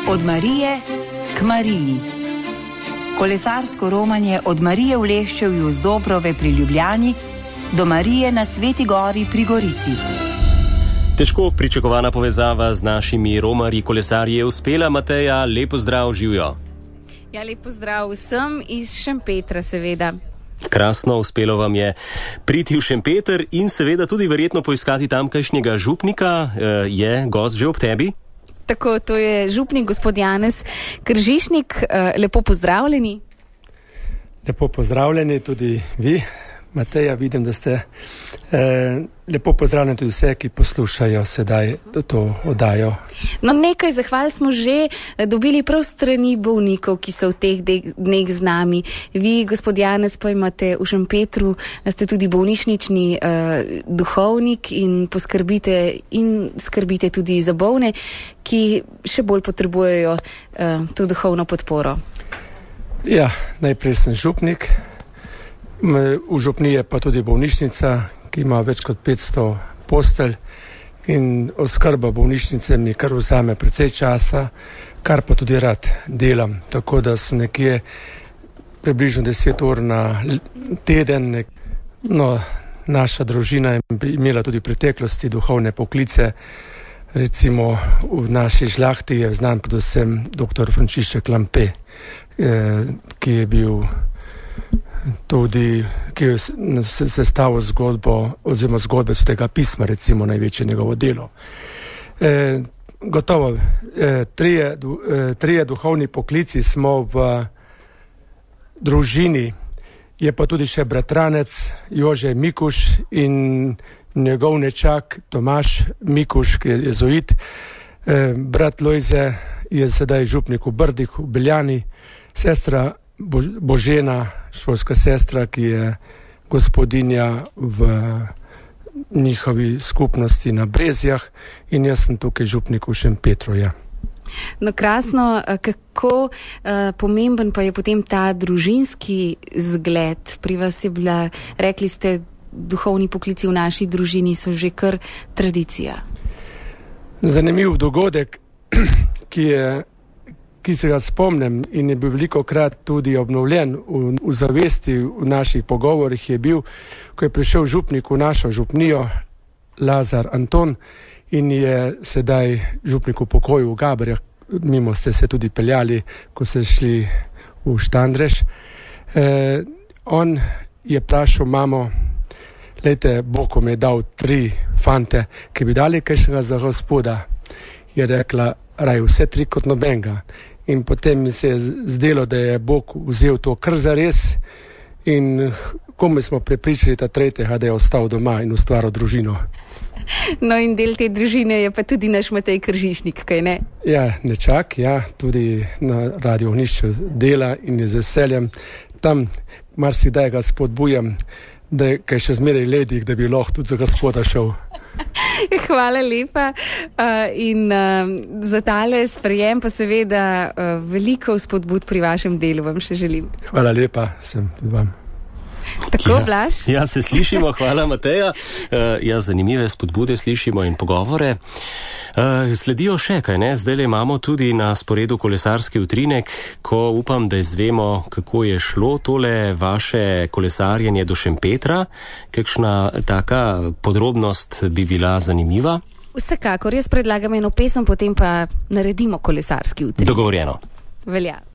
Od Marije k Mariji. Kolesarsko romanje od Marije v Leščevju z Dobrove pri Ljubljani do Marije na Sveti Gori pri Gorici. Težko pričakovana povezava z našimi romarji kolesarji je uspela. Mateja, lepo zdrav, živjo. Ja, lepo zdrav vsem iz Šempetra, seveda. Krasno, uspelo vam je priti v Šempeter in seveda tudi verjetno poiskati tamkajšnjega župnika. Je gost že ob tebi? Tako, to je župnik gospod Janez Kržišnik. Lepo pozdravljeni. Lepo pozdravljeni tudi vi, Mateja. Vidim, da ste lepo pozdravljeni tudi vse, ki poslušajo sedaj to oddajo. No, nekaj zahval smo že dobili prav strani bolnikov, ki so v teh dneh z nami. Vi, gospod Janez, pa imate v Šempetru, ste tudi bolnišnični duhovnik in skrbite tudi za bolne, ki še bolj potrebujejo to duhovno podporo. Ja, najprej sem župnik. V župniji je pa tudi bolnišnica, ki ima več kot 500 postelj in oskrba bolnišnice mi kar vzame precej časa, kar pa tudi rad delam. Tako da sem nekje približno 10 ur na teden. No, naša družina je imela tudi v preteklosti duhovne poklice. Recimo v naši žlahti je znan predvsem dr. Frančišek Lampe, ki je bil tudi, ki je sestavil zgodbo oziroma zgodbe Svetega pisma, recimo največje njegovo delo. Gotovo, trije duhovni poklici smo v družini, je pa tudi še bratranec Jože Mikuš in njegov nečak Tomaž Mikuš, ki je jezuit. Brat Lojze je sedaj župnik v Brdih, v Beljani, sestra Božena, šolska sestra, ki je gospodinja v njihovi skupnosti na Brezjah, in jaz sem tukaj župnik v Šempetru. Ja. No, krasno, kako pomemben pa je potem ta družinski zgled. Pri vas je bila, rekli ste, duhovni poklici v naši družini so že kar tradicija. Zanimiv dogodek, ki se ga spomnim in je bil velikokrat tudi obnovljen v zavesti v naših pogovorih, je bil, ko je prišel župnik v našo župnijo, Lazar Anton, in je sedaj župnik v pokoju v Gaberjah. Mimo ste se tudi peljali, ko ste šli v Štandrež. On je vprašal mamo, lejte, Bog mi je dal 3 fante, ki bi dali kakšnega za gospoda. Je rekla, raj vse 3 kot nobenega. In potem mi se je zdelo, da je Bog vzel to kar zares in komaj smo prepričali ta tretjega, da je ostal doma in ustvaril družino. No, in del te družine je pa tudi naš Matej Kržišnik, kaj ne? Ja, nečak, ja, tudi na Radio Ognjišču dela in je z veseljem. Tam marsikdaj ga spodbujam, da je še zmeraj ledig, da bi lahko tudi za gospoda šel. Hvala lepa in za tale sprejem pa seveda veliko spodbud pri vašem delu vam še želim. Hvala lepa, sem tudi vam. Tako, Blaž? Ja, se slišimo, hvala Mateja. Ja, zanimive spodbude slišimo in pogovore. Sledijo še, kaj ne? Zdaj imamo tudi na sporedu kolesarski utrinek, ko upam, da izvemo, kako je šlo tole vaše kolesarjenje do Šempetra. Kakšna taka podrobnost bi bila zanimiva? Vsekakor, jaz predlagam eno pesem, potem pa naredimo kolesarski utrinek. Dogovorjeno. Velja.